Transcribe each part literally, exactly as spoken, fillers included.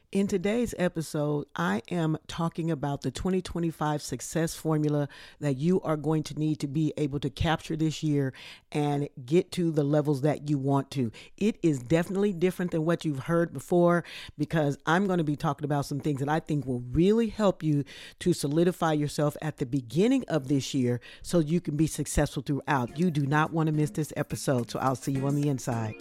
In today's episode, I am talking about the twenty twenty-five success formula that you are going to need to be able to capture this year and get to the levels that you want to. It is definitely different than what you've heard before because I'm going to be talking about some things that I think will really help you to solidify yourself at the beginning of this year so you can be successful throughout. You do not want to miss this episode, so I'll see you on the inside.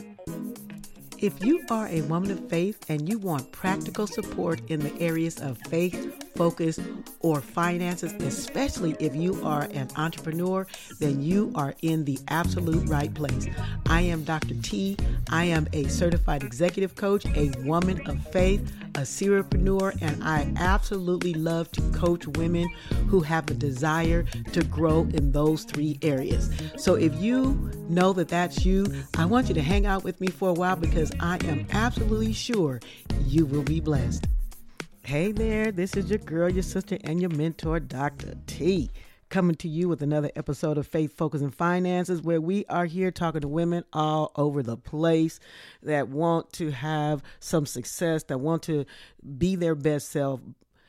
If you are a woman of faith and you want practical support in the areas of faith, focus, or finances, especially if you are an entrepreneur, then you are in the absolute right place. I am Doctor T. I am a certified executive coach, a woman of faith, a serialpreneur, and I absolutely love to coach women who have the desire to grow in those three areas. So if you know that that's you, I want you to hang out with me for a while because I am absolutely sure you will be blessed. Hey there, this is your girl, your sister, and your mentor, Doctor T, coming to you with another episode of Faith, Focus, and Finances, where we are here talking to women all over the place that want to have some success, that want to be their best self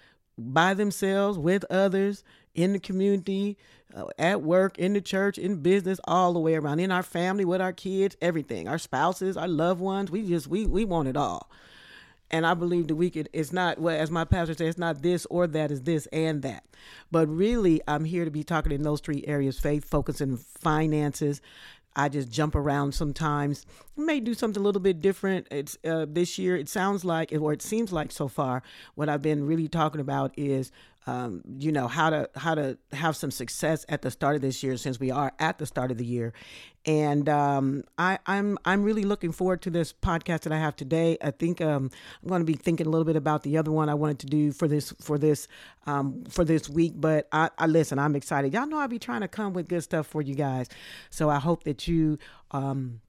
by themselves, with others, in the community, uh, at work, in the church, in business, all the way around, in our family, with our kids, everything, our spouses, our loved ones. We just, we, we want it all. And I believe that we could, it's not, well, as my pastor says, it's not this or that, it's this and that. But really, I'm here to be talking in those three areas: faith, focus, and finances. I just jump around sometimes. I may do something a little bit different. It's uh, this year, it sounds like, or it seems like so far, what I've been really talking about is, um, you know, how to how to have some success at the start of this year, since we are at the start of the year. And um, I, I'm I'm really looking forward to this podcast that I have today. I think um, I'm going to be thinking a little bit about the other one I wanted to do for this for this um, for this week. But I, I listen, I'm excited. Y'all know I'll be trying to come with good stuff for you guys. So I hope that you um,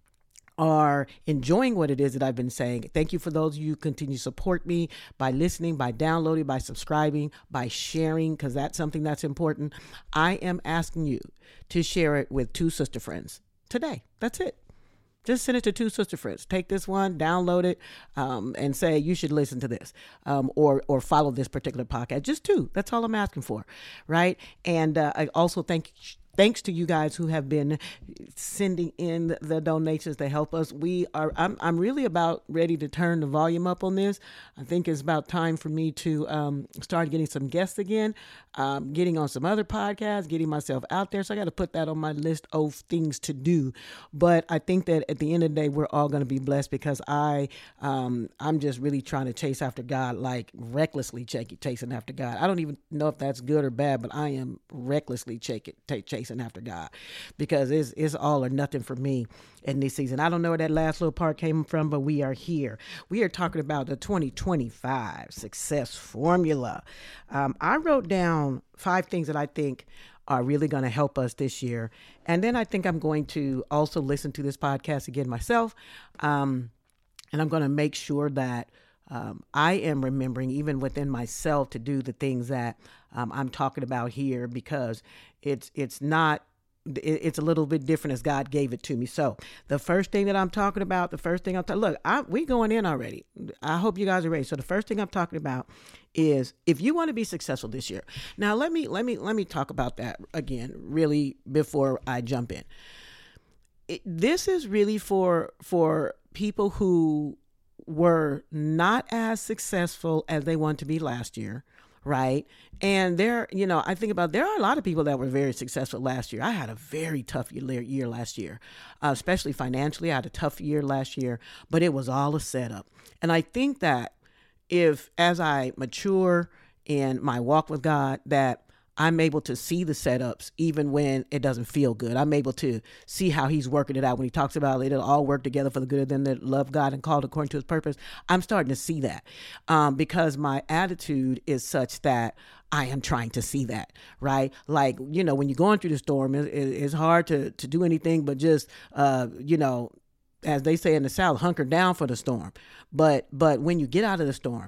are enjoying what it is that I've been saying. Thank you for those of you who continue to support me by listening, by downloading, by subscribing, by sharing, because that's something that's important. I am asking you to share it with two sister friends today. That's it. Just send it to two sister friends. Take this one, download it, um, and say you should listen to this, um, or or follow this particular podcast. Just two. That's all I'm asking for, right? And uh, I also thank. Thanks to you guys who have been sending in the donations to help us. We are, I'm, I'm really about ready to turn the volume up on this. I think it's about time for me to um, start getting some guests again, um, getting on some other podcasts, getting myself out there. So I got to put that on my list of things to do. But I think that at the end of the day, we're all going to be blessed because I, um, I'm just really trying to chase after God, like recklessly ch- chasing after God. I don't even know if that's good or bad, but I am recklessly ch- ch- chasing after God, because it's it's all or nothing for me in this season. I don't know where that last little part came from, but we are here. We are talking about the twenty twenty-five success formula. Um, I wrote down five things that I think are really going to help us this year. And then I think I'm going to also listen to this podcast again myself. Um, and I'm going to make sure that Um, I am remembering, even within myself, to do the things that um, I'm talking about here, because it's it's not, it, it's a little bit different as God gave it to me. So the first thing that I'm talking about, the first thing I'm talking, look, I, we going in already. I hope you guys are ready. So the first thing I'm talking about is, if you want to be successful this year. Now let me let me let me talk about that again, really, before I jump in. It, this is really for for people who were not as successful as they want to be last year, right? And there, you know, I think about, there are a lot of people that were very successful last year. I had a very tough year, year last year, uh, especially financially. I had a tough year last year, but it was all a setup. And I think that if, as I mature in my walk with God, that I'm able to see the setups even when it doesn't feel good. I'm able to see how he's working it out. When he talks about it'll all work together for the good of them that love God and called according to his purpose, I'm starting to see that um, because my attitude is such that I am trying to see that, right? Like, you know, when you're going through the storm, it, it, it's hard to, to do anything but just, uh, you know, as they say in the South, hunker down for the storm. But but when you get out of the storm,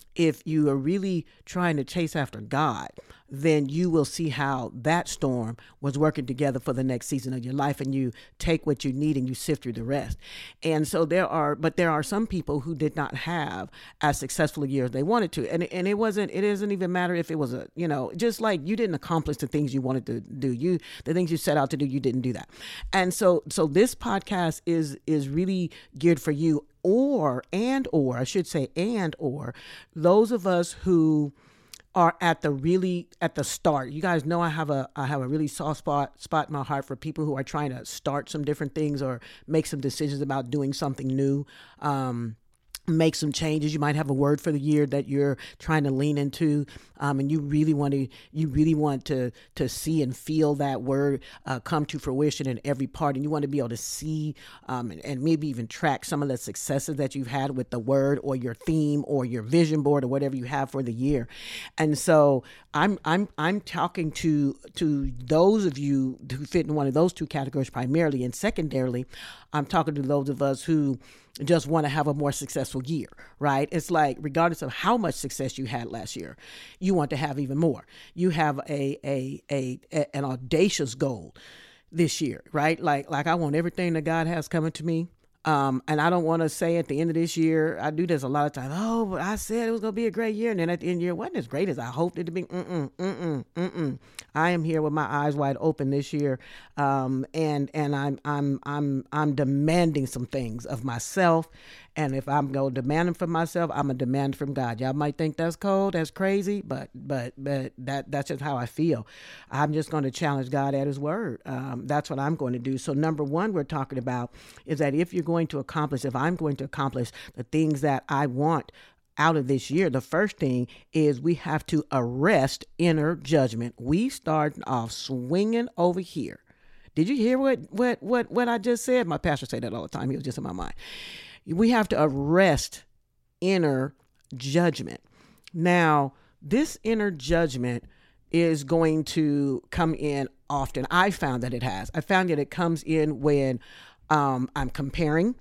if you are really trying to chase after God, then you will see how that storm was working together for the next season of your life, and you take what you need and you sift through the rest. And so there are, but there are some people who did not have as successful a year as they wanted to. And, and it wasn't, it doesn't even matter if it was a, you know, just like you didn't accomplish the things you wanted to do. You, the things you set out to do, you didn't do that. And so, so this podcast is, is really geared for you, or, and, or, I should say, and, or those of us who are at the really at the start. You guys know I have a I have a really soft spot spot in my heart for people who are trying to start some different things or make some decisions about doing something new. Um, make some changes. You might have a word for the year that you're trying to lean into, um, and you really want to you really want to to see and feel that word uh, come to fruition in every part, and you want to be able to see um, and, and maybe even track some of the successes that you've had with the word or your theme or your vision board or whatever you have for the year. And so I'm I'm I'm talking to to those of you who fit in one of those two categories primarily, and secondarily, I'm talking to those of us who just want to have a more successful year, right? It's like, regardless of how much success you had last year, you want to have even more. You have a, a, a, a an audacious goal this year, right? Like, like I want everything that God has coming to me. Um, and I don't want to say at the end of this year, I do this a lot of times. Oh, but I said it was going to be a great year. And then at the end of the year, it wasn't as great as I hoped it to be. Mm-mm, mm-mm, mm-mm. I am here with my eyes wide open this year. Um, and, and I'm, I'm, I'm, I'm demanding some things of myself. And if I'm going to demand them from myself, I'm a demand from God. Y'all might think that's cold, that's crazy, but, but, but that, that's just how I feel. I'm just going to challenge God at his word. Um, that's what I'm going to do. So number one, we're talking about is that if you're going to accomplish, if I'm going to accomplish the things that I want out of this year, the first thing is we have to arrest inner judgment. We start off swinging over here. Did you hear what, what, what, what I just said? My pastor said that all the time. He was just in my mind. We have to arrest inner judgment. Now, this inner judgment is going to come in often. I found that it has. I found that it comes in when um, I'm comparing,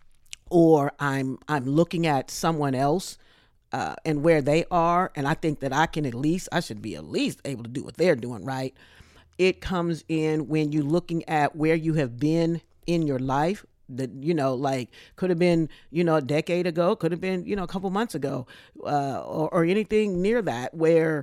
or I'm I'm looking at someone else uh, and where they are, and I think that I can at least, I should be at least able to do what they're doing, right? It comes in when you're looking at where you have been in your life. That, you know, like could have been, you know, a decade ago, could have been, you know, a couple months ago, uh, or, or anything near that, where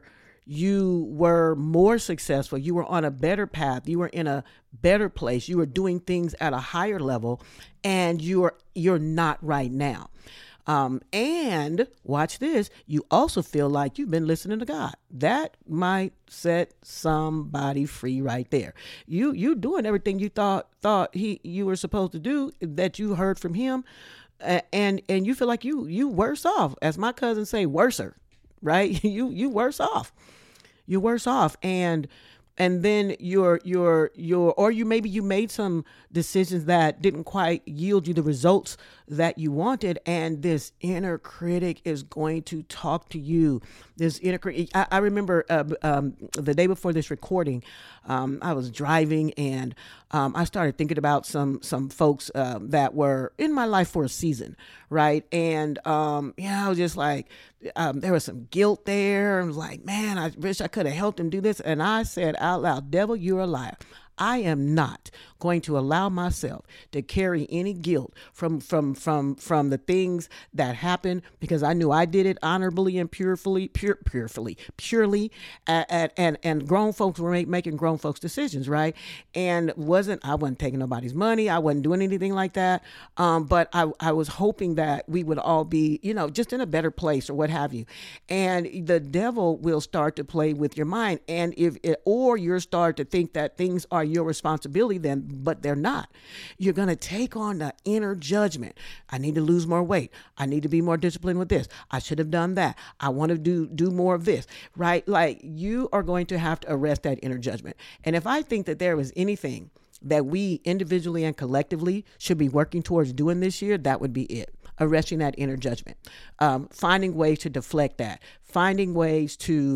you were more successful, you were on a better path, you were in a better place, you were doing things at a higher level, and you're you're not right now. Um, and watch this, you also feel like you've been listening to God. That might set somebody free right there. You you doing everything you thought thought he you were supposed to do, that you heard from him, uh, and and you feel like you you worse off, as my cousins say, worser, right? you you worse off. You're worse off, and and then you're you're you're or you maybe you made some decisions that didn't quite yield you the results that you wanted, and this inner critic is going to talk to you. This inner critic, I, I remember uh, um, the day before this recording, um, I was driving, and um, I started thinking about some some folks uh, that were in my life for a season, right? And um, yeah, I was just like, um, there was some guilt there. I was like, man, I wish I could have helped him do this. And I said out loud, devil, you're a liar. I am not going to allow myself to carry any guilt from from from from the things that happened, because I knew I did it honorably and purely, pure, purely, purely, and and and grown folks were make, making grown folks decisions, right? And wasn't I wasn't taking nobody's money, I wasn't doing anything like that. Um, but I I was hoping that we would all be, you know, just in a better place or what have you. And the devil will start to play with your mind, and if it, or you start to think that things are your responsibility, then, but they're not. You're going to take on the inner judgment. I need to lose more weight. I need to be more disciplined with this. I should have done that. I want to do, do more of this, right? Like, you are going to have to arrest that inner judgment. And if I think that there was anything that we individually and collectively should be working towards doing this year, that would be it. Arresting that inner judgment, um, finding ways to deflect that, finding ways to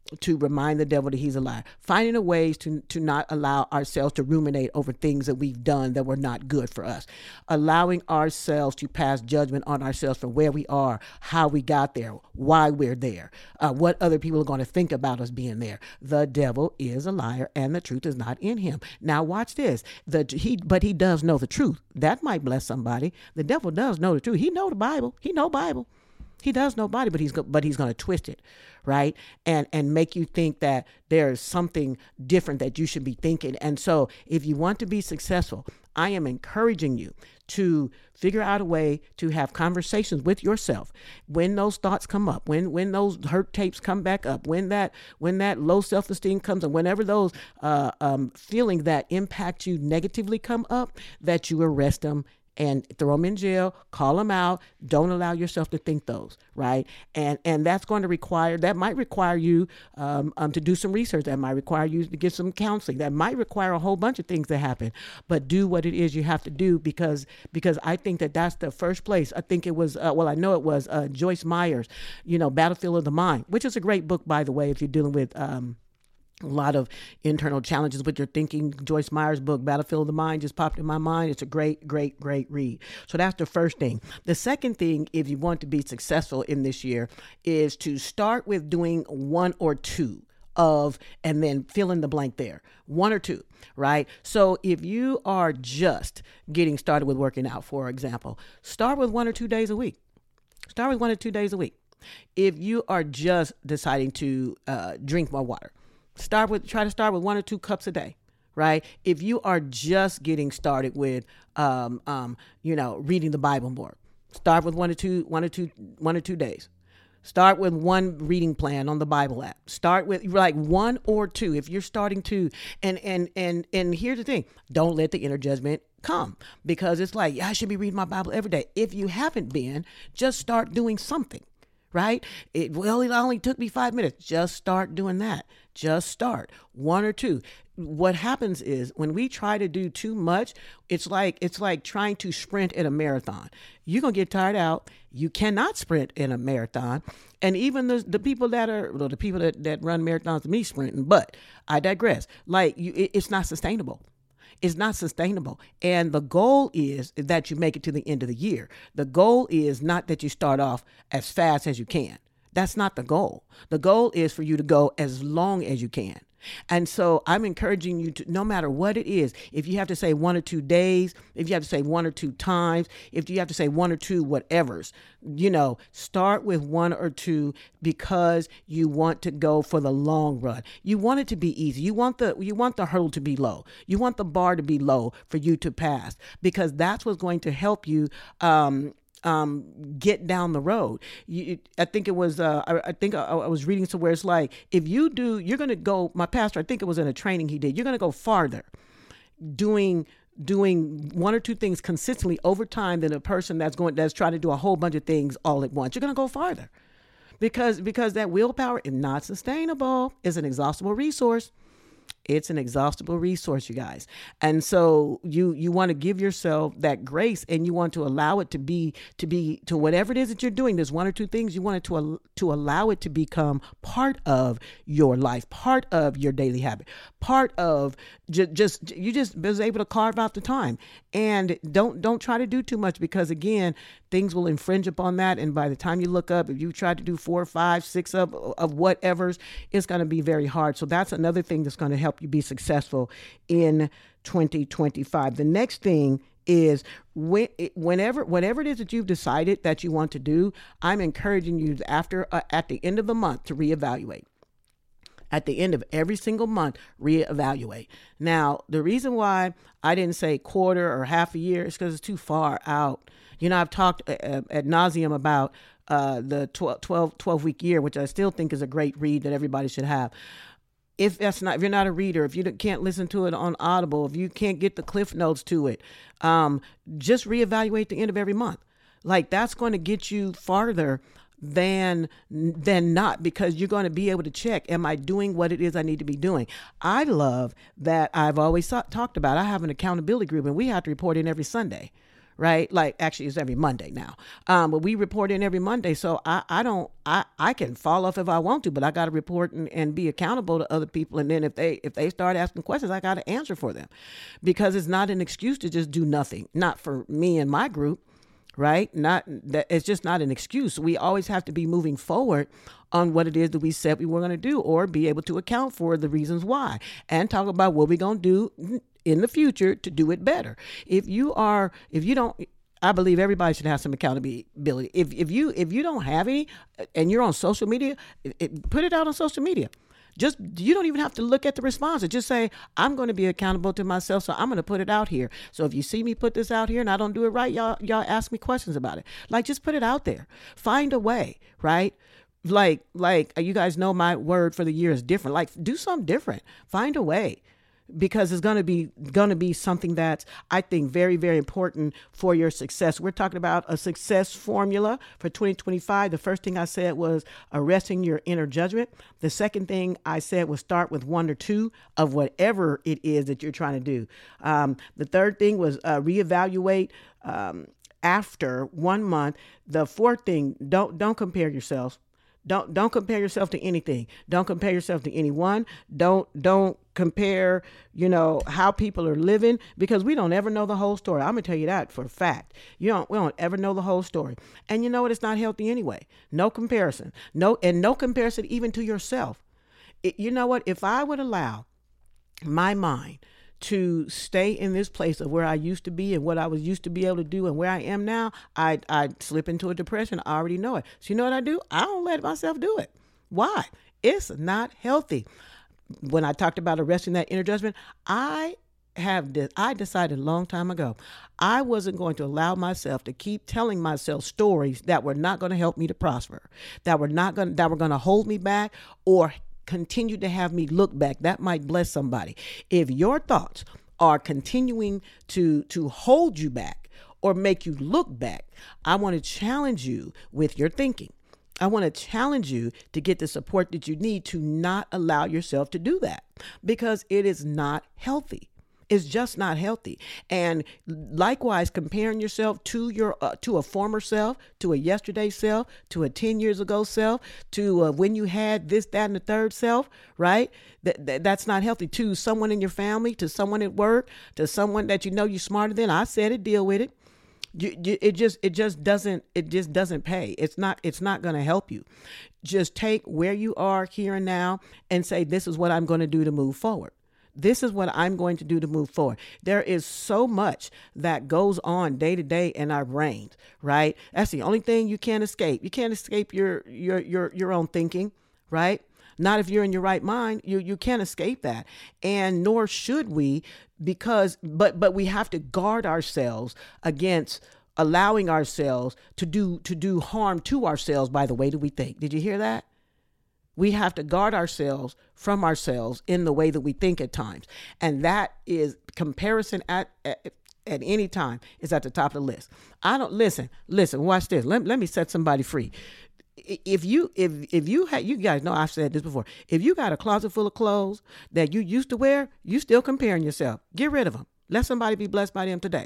to remind the devil that he's a liar. Finding a ways to, to not allow ourselves to ruminate over things that we've done that were not good for us. Allowing ourselves to pass judgment on ourselves for where we are, how we got there, why we're there, uh, what other people are going to think about us being there. The devil is a liar and the truth is not in him. Now watch this. The he but he does know the truth. That might bless somebody. The devil does know the truth. He know the Bible. He know Bible. He does know body, but he's go, but he's going to twist it, right? And and make you think that there's something different that you should be thinking. And so if you want to be successful, I am encouraging you to figure out a way to have conversations with yourself when those thoughts come up, when when those hurt tapes come back up, when that when that low self-esteem comes, and whenever those uh, um, feelings that impact you negatively come up, that you arrest them and throw them in jail, call them out. Don't allow yourself to think those, right? And and that's going to require, that might require you um, um, to do some research. That might require you to get some counseling. That might require a whole bunch of things to happen. But do what it is you have to do, because because I think that that's the first place. I think it was, uh, well, I know it was uh, Joyce Meyer's, you know, Battlefield of the Mind, which is a great book, by the way, if you're dealing with um, a lot of internal challenges with your thinking. Joyce Meyer's book, Battlefield of the Mind, just popped in my mind. It's a great, great, great read. So that's the first thing. The second thing, if you want to be successful in this year, is to start with doing one or two of, and then fill in the blank there. One or two, right? So if you are just getting started with working out, for example, start with one or two days a week. Start with one or two days a week. If you are just deciding to uh, drink more water, Start with, try to start with one or two cups a day, right? If you are just getting started with, um, um, you know, reading the Bible more, start with one or two, one or two, one or two days. Start with one reading plan on the Bible app. Start with like one or two. If you're starting to, and and and and here's the thing: don't let the inner judgment come, because it's like, yeah, I should be reading my Bible every day. If you haven't been, just start doing something. Right? It, well, it only took me five minutes. Just start doing that. Just start one or two. What happens is when we try to do too much, it's like it's like trying to sprint in a marathon. You're going to get tired out. You cannot sprint in a marathon. And even the the people that are, well, the people that, that run marathons, me sprinting, but I digress. Like you, it, it's not sustainable. It's not sustainable. And the goal is that you make it to the end of the year. The goal is not that you start off as fast as you can. That's not the goal. The goal is for you to go as long as you can. And so I'm encouraging you to, no matter what it is, if you have to say one or two days, if you have to say one or two times, if you have to say one or two whatevers, you know, start with one or two, because you want to go for the long run. You want it to be easy. You want the you want the hurdle to be low. You want the bar to be low for you to pass, because that's what's going to help you um Um, get down the road. You, I think it was, uh, I, I think I, I was reading somewhere, it's like, if you do, you're going to go, my pastor, I think it was in a training he did, you're going to go farther doing doing one or two things consistently over time than a person that's going, that's trying to do a whole bunch of things all at once. You're going to go farther because, because that willpower is not sustainable. It's an exhaustible resource. It's an exhaustible resource, you guys. And so you you want to give yourself that grace, and you want to allow it to be, to be, to whatever it is that you're doing. There's one or two things you want it to, to allow it to become part of your life, part of your daily habit, part of just, just you just was able to carve out the time. And don't, don't try to do too much, because again, things will infringe upon that. And by the time you look up, if you try to do four, five, six of, of whatever's, it's going to be very hard. So that's another thing that's going to help you be successful in twenty twenty-five. The next thing is when, whenever, whatever it is that you've decided that you want to do, I'm encouraging you after, uh, at the end of the month to reevaluate. At the end of every single month, reevaluate. Now, the reason why I didn't say quarter or half a year is because it's too far out. You know, I've talked uh, ad nauseum about uh, the twelve, twelve week year, which I still think is a great read that everybody should have. If that's not, if you're not a reader, if you can't listen to it on Audible, if you can't get the Cliff Notes to it, um, just reevaluate the end of every month. Like, that's going to get you farther than than not, because you're going to be able to check, am I doing what it is I need to be doing? I love that I've always talked about, I have an accountability group, and we have to report in every Sunday, right? Like actually it's every Monday now. Um, but we report in every Monday. So I, I don't, I, I can fall off if I want to, but I got to report and, and be accountable to other people. And then if they, if they start asking questions, I got to answer for them, because it's not an excuse to just do nothing. Not for me and my group, right? Not that it's just not an excuse. We always have to be moving forward on what it is that we said we were going to do, or be able to account for the reasons why, and talk about what we're going to do in the future to do it better. If you are, if you don't, I believe everybody should have some accountability. If if you if you don't have any, and you're on social media, it, it, put it out on social media. Just, you don't even have to look at the responses. Just say, I'm going to be accountable to myself, so I'm going to put it out here. So if you see me put this out here and I don't do it right, y'all y'all ask me questions about it. Like, just put it out there. Find a way, right? Like, like you guys know my word for the year is different. Like, do something different. Find a way. Because it's going to be going to be something that's, I think, very, very important for your success. We're talking about a success formula for twenty twenty-five. The first thing I said was arresting your inner judgment. The second thing I said was start with one or two of whatever it is that you're trying to do. Um, the third thing was uh, reevaluate um, after one month. The fourth thing, don't don't compare yourselves. Don't don't compare yourself to anything. Don't compare yourself to anyone. Don't don't compare, you know, how people are living, because we don't ever know the whole story. I'm gonna tell you that for a fact. You don't we don't ever know the whole story. And you know what? It's not healthy anyway. No comparison. No and no comparison even to yourself. It, you know what? If I would allow my mind to stay in this place of where I used to be and what I was used to be able to do and where I am now, I I slip into a depression. I already know it. So you know what I do? I don't let myself do it. Why? It's not healthy. When I talked about arresting that inner judgment, I have de- I decided a long time ago, I wasn't going to allow myself to keep telling myself stories that were not going to help me to prosper, that were not going that were going to hold me back or continue to have me look back. That might bless somebody. If your thoughts are continuing to to hold you back or make you look back, I want to challenge you with your thinking. I want to challenge you to get the support that you need to not allow yourself to do that, because it is not healthy. It's just not healthy. And likewise, comparing yourself to your uh, to a former self, to a yesterday self, to a ten years ago self, to uh, when you had this, that, and the third self, right? That, that that's not healthy. To someone in your family, to someone at work, to someone that you know you're smarter than. I said it. Deal with it. You, you, it just it just doesn't it just doesn't pay. It's not it's not going to help you. Just take where you are here and now and say, this is what I'm going to do to move forward. This is what I'm going to do to move forward. There is so much that goes on day to day in our brains, right? That's the only thing you can't escape. You can't escape your your your your own thinking, right? Not if you're in your right mind. You you can't escape that, and nor should we, because but but we have to guard ourselves against allowing ourselves to do to do harm to ourselves by the way that we think. Did you hear that? We have to guard ourselves from ourselves in the way that we think at times. And that is comparison at, at, at any time is at the top of the list. I don't listen, listen, watch this. Let, let me set somebody free. If you, if, if you had, you guys know I've said this before. If you got a closet full of clothes that you used to wear, you still comparing yourself. Get rid of them. Let somebody be blessed by them today.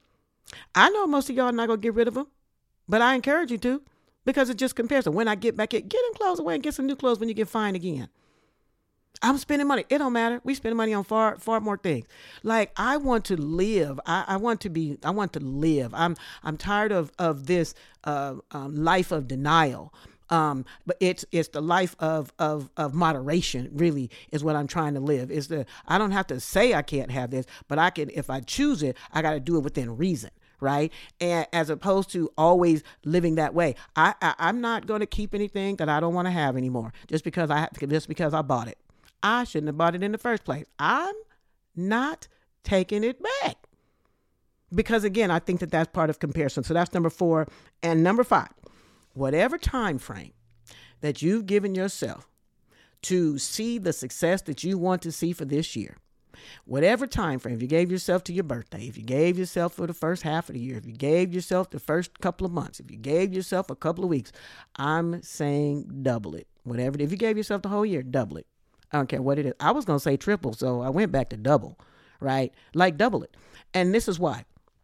I know most of y'all are not going to get rid of them, but I encourage you to. Because it's just comparison. When I get back in, get them clothes away and get some new clothes when you get fined again. I'm spending money. It don't matter. We spend money on far, far more things. Like, I want to live. I, I want to be, I want to live. I'm, I'm tired of, of this uh, um, life of denial. Um, but it's, it's the life of, of, of moderation, really, is what I'm trying to live. Is the, I don't have to say I can't have this, but I can, if I choose it, I got to do it within reason. Right. And as opposed to always living that way. I, I I'm not going to keep anything that I don't want to have anymore just because I have to, just because I bought it. I shouldn't have bought it in the first place. I'm not taking it back, because again, I think that that's part of comparison. So that's number four. And number five, whatever time frame that you've given yourself to see the success that you want to see for this year, whatever time frame, if you gave yourself to your birthday, if you gave yourself for the first half of the year, if you gave yourself the first couple of months, if you gave yourself a couple of weeks, I'm saying double it. Whatever. If you gave yourself the whole year, double it. I don't care what it is. I was going to say triple, so I went back to double, right? Like double it. And this is why.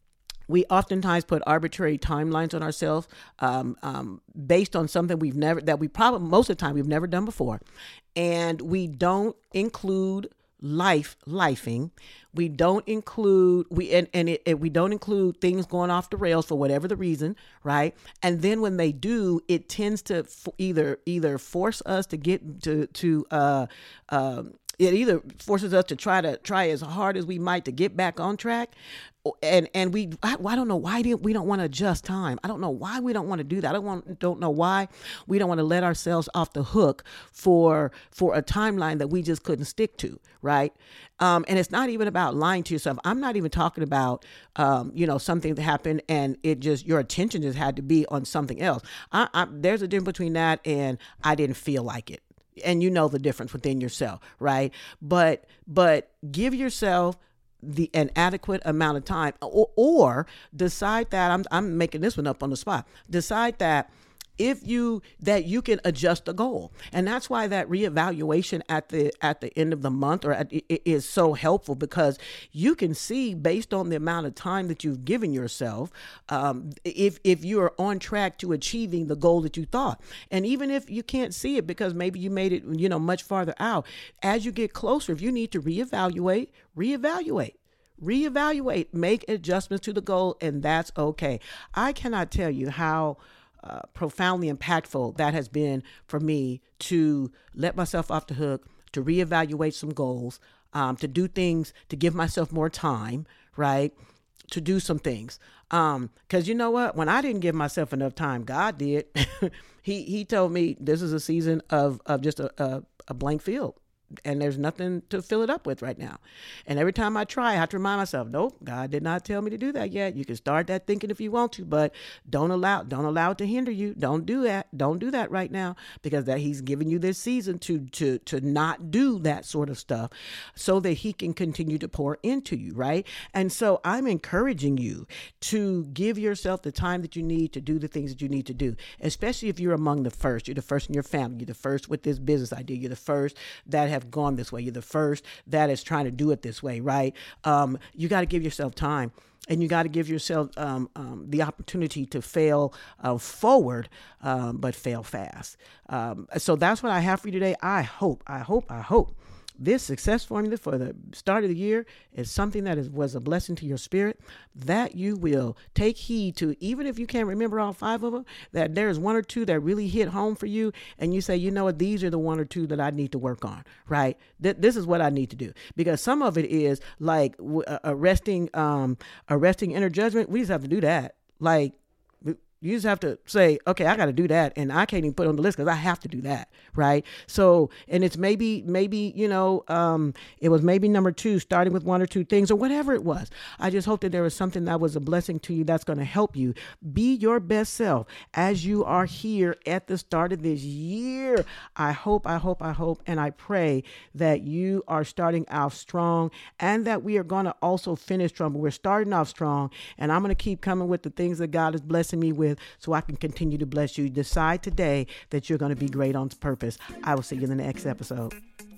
we oftentimes put arbitrary timelines on ourselves um, um, based on something we've never, that we probably, most of the time, we've never done before. And we don't include life, lifing. We don't include, we and, and it, it, we don't include things going off the rails for whatever the reason, right? And then when they do, it tends to f- either either force us to get to, to uh, um, it either forces us to try to try as hard as we might to get back on track. And and we, I, I don't know why didn't we don't want to adjust time. I don't know why we don't want to do that. I don't want, don't know why we don't want to let ourselves off the hook for for a timeline that we just couldn't stick to, right? Um, and it's not even about lying to yourself. I'm not even talking about, um, you know, something that happened and it just, your attention just had to be on something else. I, I, there's a difference between that and I didn't feel like it. And you know the difference within yourself, right? But but give yourself the an adequate amount of time, or, or decide that I'm I'm making this one up on the spot. Decide that if you that you can adjust the goal, and that's why that reevaluation at the at the end of the month or at, it is so helpful, because you can see based on the amount of time that you've given yourself, um, if if you are on track to achieving the goal that you thought. And even if you can't see it because maybe you made it, you know, much farther out, as you get closer, if you need to reevaluate, reevaluate. Reevaluate, make adjustments to the goal, and that's okay. I cannot tell you how uh, profoundly impactful that has been for me to let myself off the hook, to reevaluate some goals, um, to do things, to give myself more time, right? To do some things. Um, cause you know what, when I didn't give myself enough time, God did. he, he told me this is a season of, of just a, a, a blank field. And there's nothing to fill it up with right now. And every time I try, I have to remind myself, nope, God did not tell me to do that yet. You can start that thinking if you want to, but don't allow, don't allow it to hinder you. Don't do that. Don't do that right now, because that he's giving you this season to, to, to not do that sort of stuff so that he can continue to pour into you. Right. And so I'm encouraging you to give yourself the time that you need to do the things that you need to do, especially if you're among the first. You're the first in your family. You're the first with this business idea. You're the first that have gone this way. You're the first that is trying to do it this way, right? Um, you got to give yourself time, and you got to give yourself um, um, the opportunity to fail uh, forward, um, but fail fast. Um, so that's what I have for you today. I hope, I hope, I hope this success formula for the start of the year is something that is, was a blessing to your spirit, that you will take heed to, even if you can't remember all five of them, that there's one or two that really hit home for you. And you say, you know what, these are the one or two that I need to work on, right? Th- this is what I need to do. Because some of it is like w- arresting, um, arresting inner judgment. We just have to do that. Like, you just have to say, okay, I got to do that. And I can't even put it on the list because I have to do that. Right. So, and it's maybe, maybe, you know, um, it was maybe number two, starting with one or two things or whatever it was. I just hope that there was something that was a blessing to you that's going to help you be your best self as you are here at the start of this year. I hope, I hope, I hope, and I pray that you are starting off strong and that we are going to also finish strong. But we're starting off strong, and I'm going to keep coming with the things that God is blessing me with, so I can continue to bless you. Decide today that you're going to be great on purpose. I will see you in the next episode.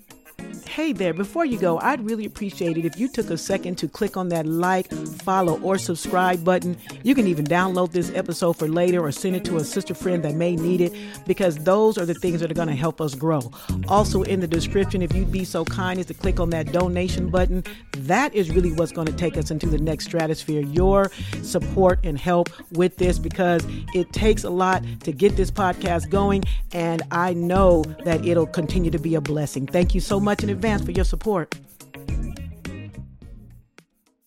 Hey there, before you go, I'd really appreciate it if you took a second to click on that like, follow, or subscribe button. You can even download this episode for later or send it to a sister friend that may need it, because those are the things that are going to help us grow. Also in the description, if you'd be so kind as to click on that donation button, that is really what's going to take us into the next stratosphere. Your support and help with this, because it takes a lot to get this podcast going, and I know that it'll continue to be a blessing. Thank you so much in advance for your support.